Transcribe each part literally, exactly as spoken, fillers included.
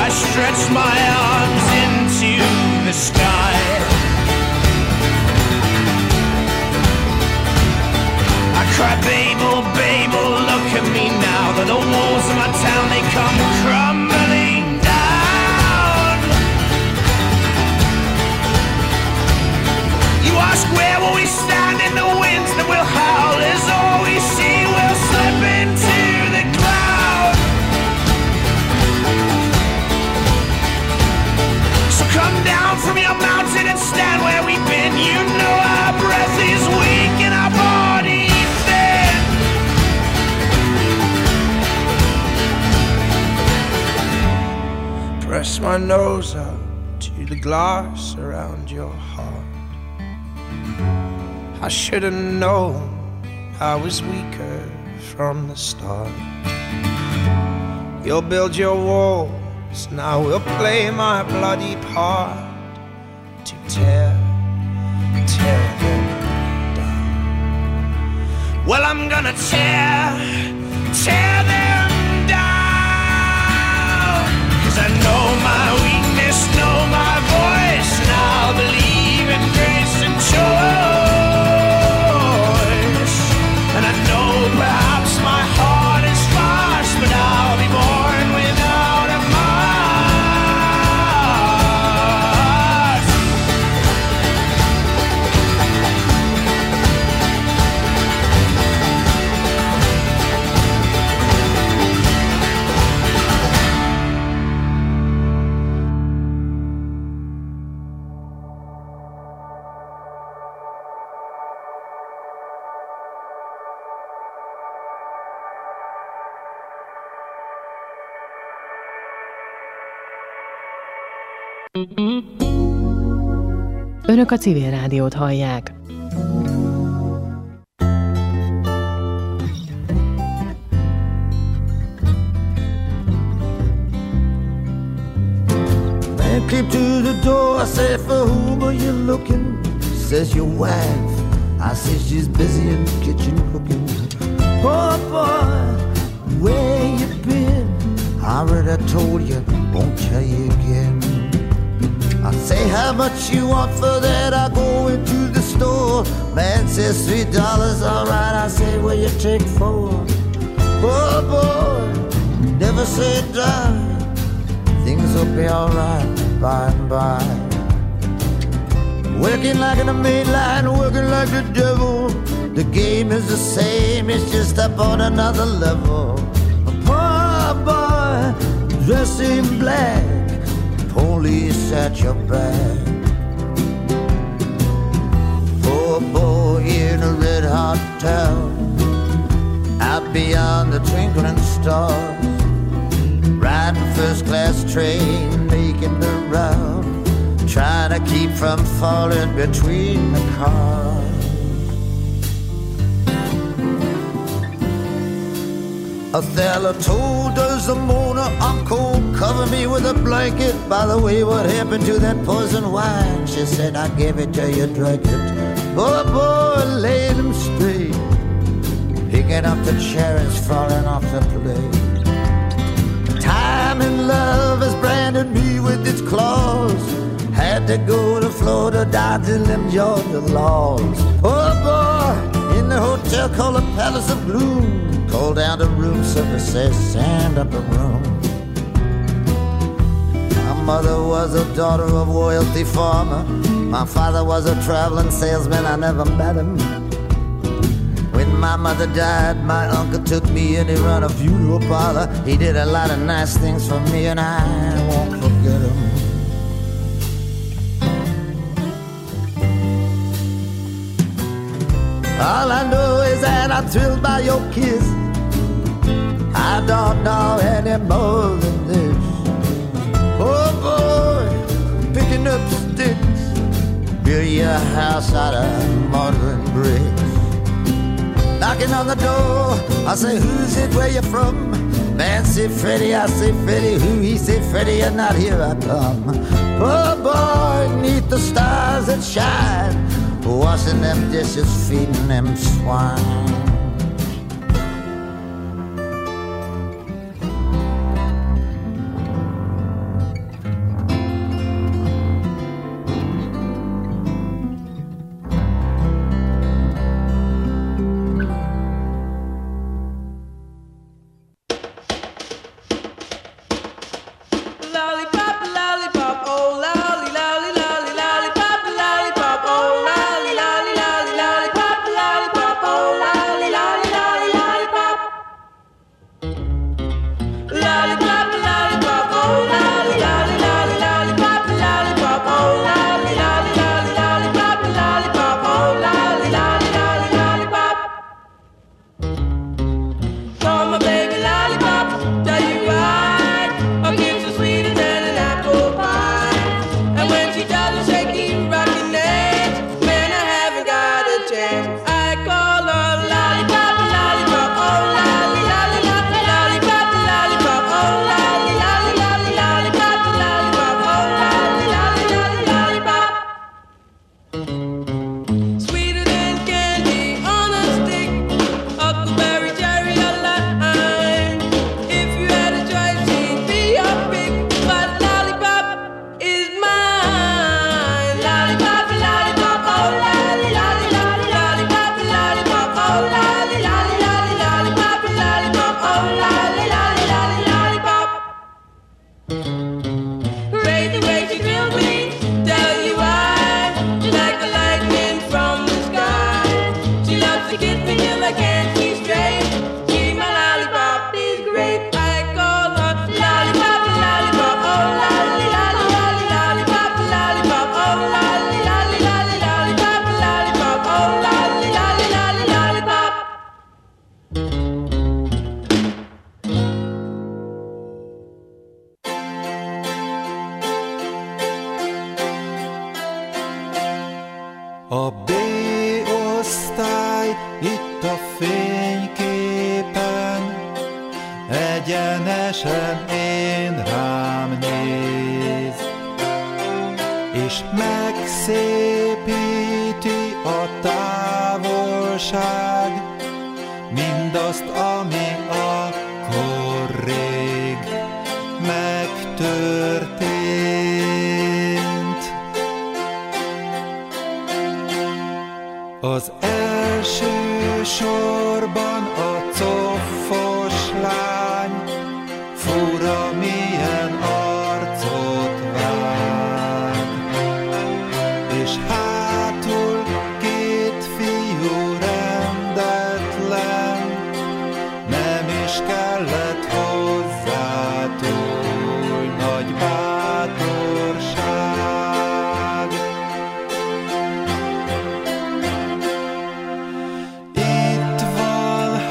I stretch my arms into the sky. I cry, Babel, Babel, look at me now. That the walls of my town, they come crumbling down. You ask where will we stand in the winds that will howl, as all we see will slip into the cloud. So come down from your mountain and stand where we've been. You know our breath is weak and our body thin. Press my nose up to the glass around your heart. I should have known I was weaker from the start. You'll build your walls, now we'll play my bloody part to tear, tear them down. Well, I'm gonna tear, tear them down. 'Cause I know my weakness, know my voice, and I'll believe in grace and choice. And I know perhaps my heart is fast, but I'll be born without a mask. Önök a Civil Rádiót hallják. Man came to the door, I said, for whom are you looking? Says your wife. I said, she's busy in the kitchen cooking. Poor boy, where you been? I already told you, won't tell you again. I say, how much you want for that? I go into the store. Man says three dollars, all right. I say, well, you take four. Poor boy, never say die. Things will be all right by and by. Working like in the main line, working like the devil. The game is the same, it's just up on another level. Poor boy, dressed in black, police at your back. Poor boy in a red hot town, out beyond the twinkling stars, riding first class train, making the round, trying to keep from falling between the cars. Othello told Desdemona, I'm cold, cover me with a blanket. By the way, what happened to that poison wine? She said, I gave it to you, drank it. Oh boy, laid him straight, picking up the cherries falling off the plate. Time and love has branded me with its claws. Had to go to Florida, dodging them Georgia laws. Oh boy, in the hotel called the Palace of Gloom, called down to room service, says send up a room. My mother was a daughter of royalty farmer. My father was a traveling salesman, I never met him. When my mother died, my uncle took me and he run a funeral parlor. He did a lot of nice things for me and I won't forget him. All I know is that I'm thrilled by your kiss. I don't know any more than this. Oh boy, picking up sticks, build your house out of modern bricks. Knocking on the door, I say, who's it, where you from? Man say Freddie, I say Freddie, who? He say Freddie, you're not here, I come. Oh boy, neath the stars that shine, washing them dishes, feeding them swine. Great the way she drilled me, tell you why. She like the lightning from the sky. She loves to kiss me till I can't see straight. She my lollipop is great. I call her lollipop, lollipop, oh lolly, lolly, lolly, lollipop, lollipop, oh lolly, lolly, lolly, lollipop, lollipop, oh lolly, lolly, lolly, lollipop. A B-osztály itt a fényképen, egyenesen én rám néz, és megszépíti a távolság, mindazt, ami akkor rég megtörtént. Az első sorban a coffos lány fura milyen arcot vág, és hátul két fiú rendetlen, nem is kellett hozzá túl nagy bátorság. Itt van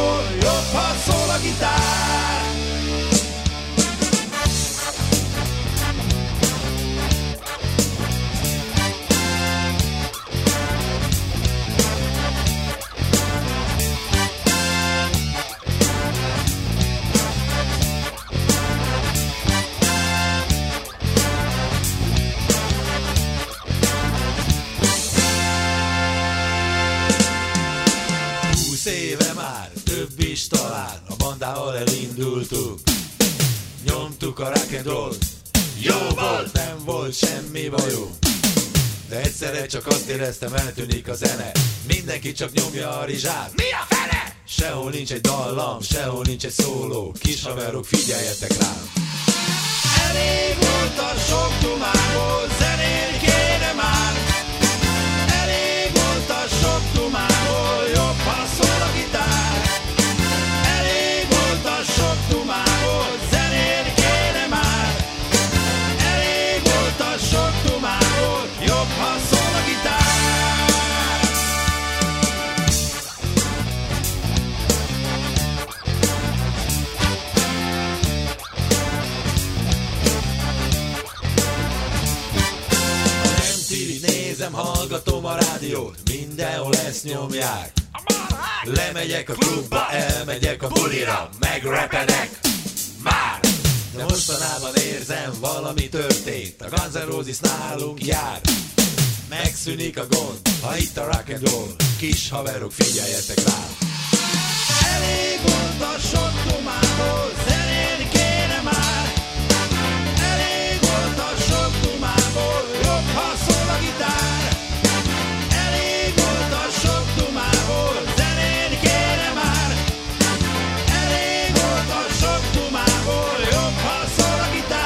tumából jobb, ha szól a gitár. Éve már, több is talán, a bandával elindultunk. Nyomtuk a rock and roll, jó volt, nem volt semmi bajunk. De egyszerre csak azt éreztem, eltűnik a zene. Mindenki csak nyomja a rizsát. Mi a fene? Sehol nincs egy dallam, sehol nincs egy szóló. Kis haverok, figyeljetek rám. Elég volt a sok dumából, zenélni kéne már. Elég volt a sok dumából, jobb, ha szól a gitár. Elég volt a sok dumából, zenélni kéne már. Elég volt a sok dumából, jobb, ha szól a gitár. em té vét nézem, hallgatom a rádiót, mindenhol ezt nyomják. Lemegyek a klubba, elmegyek a bulira, megrepedek már. De mostanában érzem, valami történt, a Guns N' Roses nálunk jár. Megszűnik a gond, ha itt a rock and roll, kis haverok, figyeljetek rá. Elég volt a sok dumából, zenélni kéne már. Elég volt a sok dumából, jobb, ha szól a gitár. Elég volt a sok dumából, zenélni kéne már. Elég volt a sok dumából, jobb, ha szól a gitár.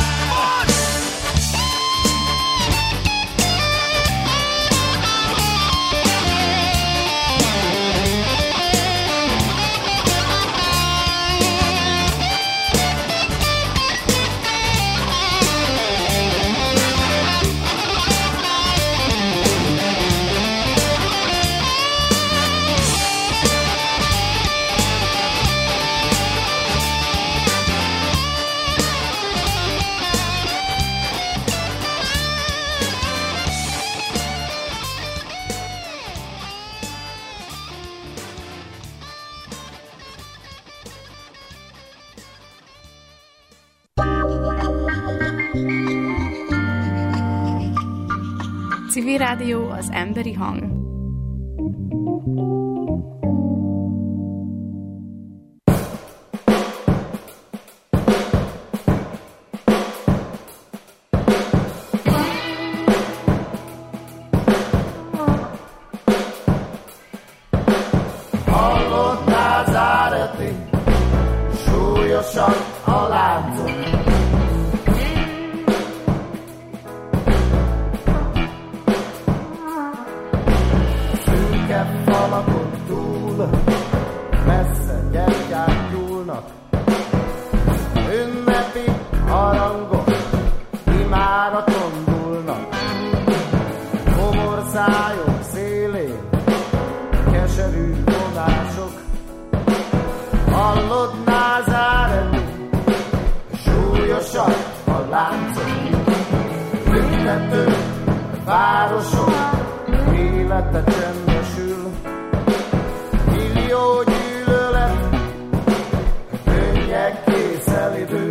Civil Rádió, az emberi hang. Hallott názáreti, súlyosan a láncok. Falakon túl, messze gyertyák gyúlnak. Ünnepi harangok imáraton dúlnak. Komor szájok szélén keserű vonások. Hallod názáreti, súlyosan a láncok. Büntető városok élete csendesül. Millió gyűlölet, könnyek készelidő.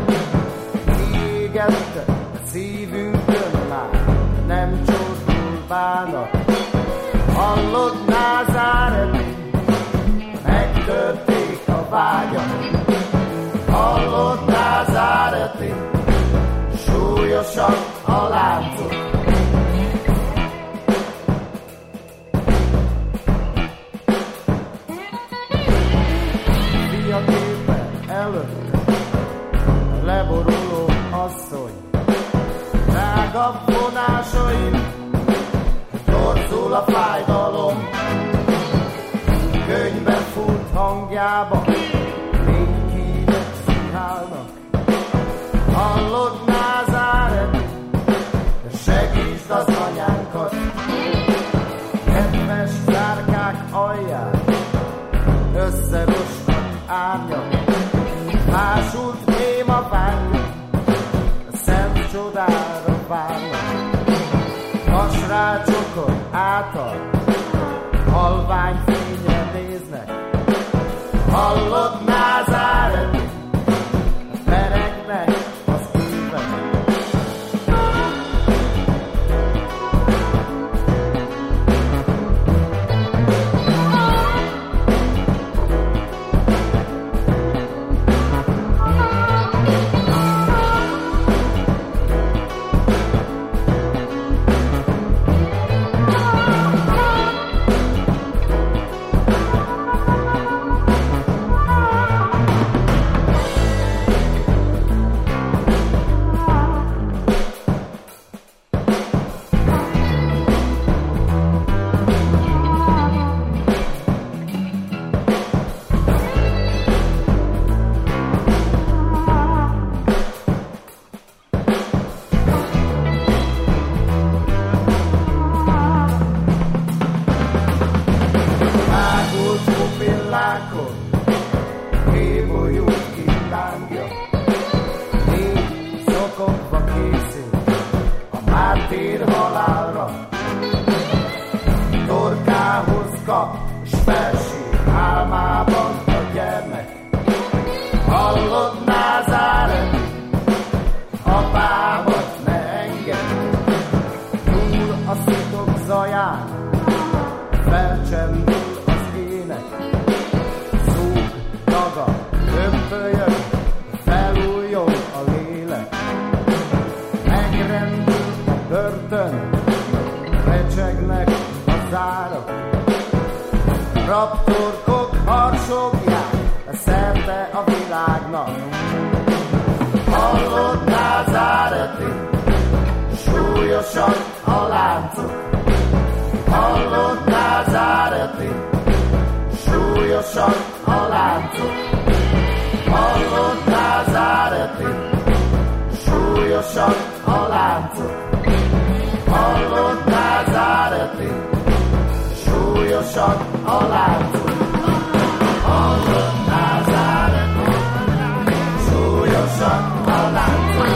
Kiégette szívünkön már, nem csordul bánat. Hallod názáreti, megtörték a vágyat. Hallod názáreti, súlyosan a láncok. Leboruló asszony, drága vonásaim, torzul a fájdalom. Könyvben fut hangjába, még hívek színálnak. Hallod názáreti, segítsd az anyánkat. Kedves zárkák alján, összeros árnyak, másult ém a vágy, a szent csodára várnak. Vasrácsokon átal, halvány fényre néznek, hallott Názáreti, peregnek az évek. Raptorkok harsogják szerte a világnak. Hallott Názáreti, súlyosak a láncok. Hallott Názáreti, súlyosak a láncok. Hallott Názáreti, súlyosak a láncok. Hallott Názáreti, súlyosak a láncok. Hallott Názáreti, súlyosak a láncok.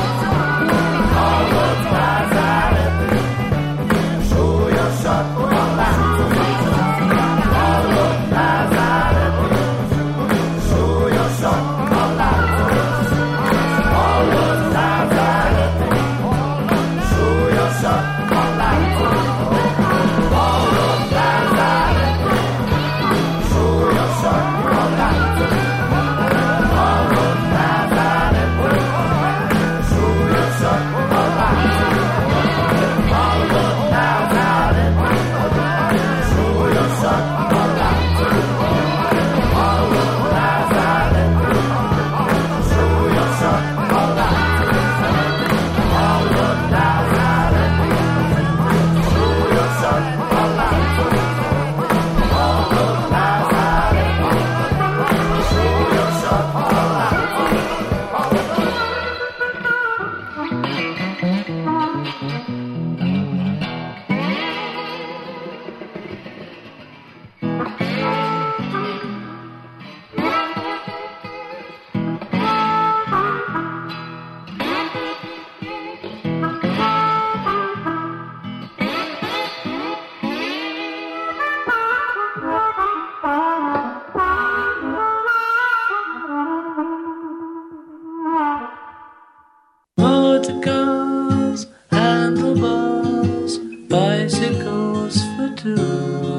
Hallott Názáreti, súlyosak a láncok. Hallott Názáreti, súlyosak a láncok. Hallott Názáreti, súlyosak a láncok. Hallott Názáreti, súlyosak a láncok. Hallott Názáreti, súlyosak a láncok. Hallott Názáreti, súlyosak a láncok. Hallott Názáreti, súlyosak a láncok. Hallott Názáreti, súlyosak a láncok. Hallott Názáreti, súlyosak a láncok. Motorcars, handlebars, bicycles for two,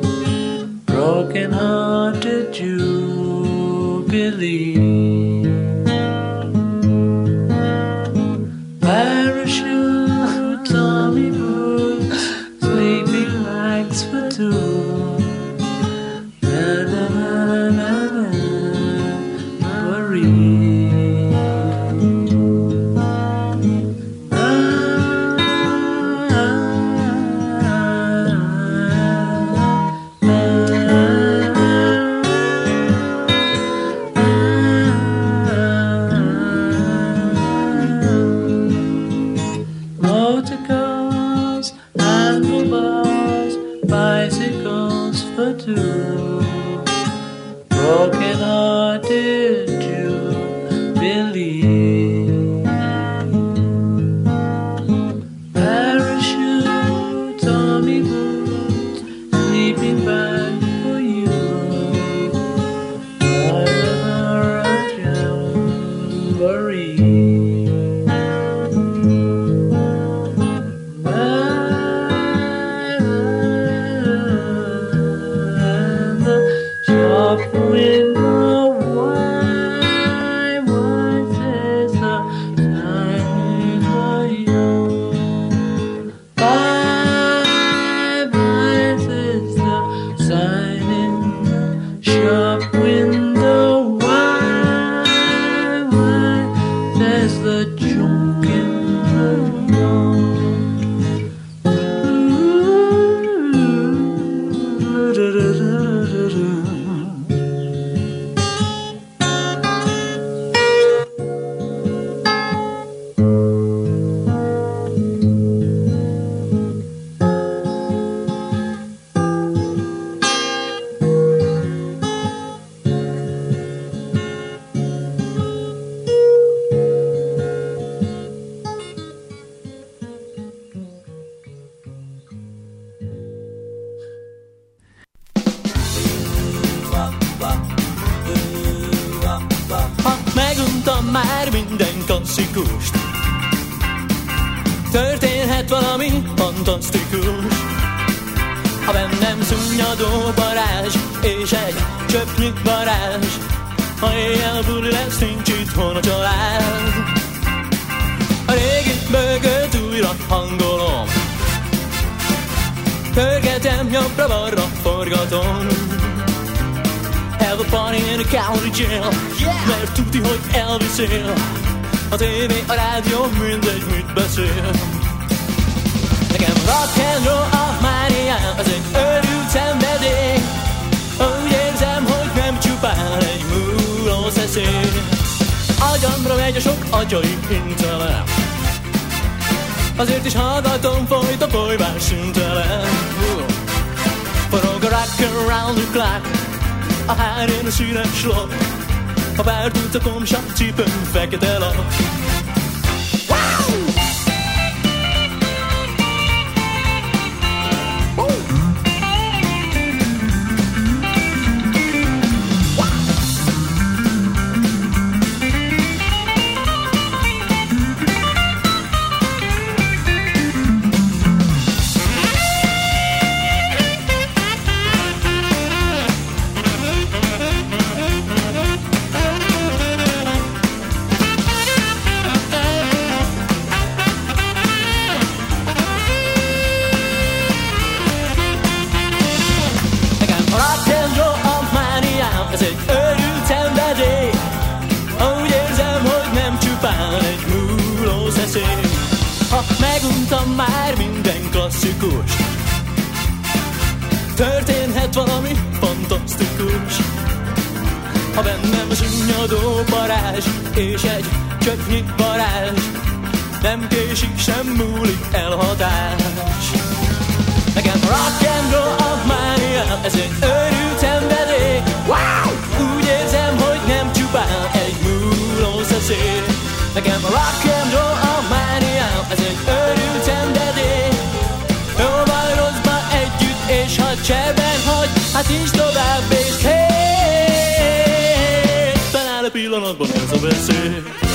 broken-hearted jubilee. Parachutes, army boots, sleeping bags for two. Na-na-na-na-na, Marie. Motorcars, handlebars, bicycles for two, broken heart már minden klasszikust. Történhet valami fantasztikus, ha bennem szunnyadó varázs és egy csöpnyi varázs. Ha éjjel buli lesz, nincs itthon a család. A régi bögöt újra hangolom, pörgetem jobbra-balra, forgatom. Have a party in a county jail, yeah! Mert tudni, hogy elviszél. A tévé, a rádió, mindegy, mit beszél. Nekem rock and roll a mániám, ez egy őrült szenvedély. Úgy érzem, hogy nem csupán egy múló szeszély. Agyamra megy a sok agyai intelem, azért is hallgatom folyt a folyvás szüntelen. Forog a rock around the clock, a hárén a színes lap, a pár tucatom sapcipőn fekete lap. Ez egy őrült szenvedély, úgy érzem, hogy nem csupán egy múló szeszély. Ha meguntam már minden klasszikus, történhet valami fantasztikus. Ha bennem szunnyadó varázs és egy csöpnyi varázs, nem késik, sem múlik el hatás. Nekem rock and roll a mániám, ez egy őrült szenvedély. Wow! Úgy érzem, hogy nem csupán egy múló szeszély. Nekem rock and roll a mániám, ez egy őrült szenvedély. Jóval rosszba együtt, és ha cserben hagy, hát nincs tovább és hét. Talán a pillanatban ez a veszély.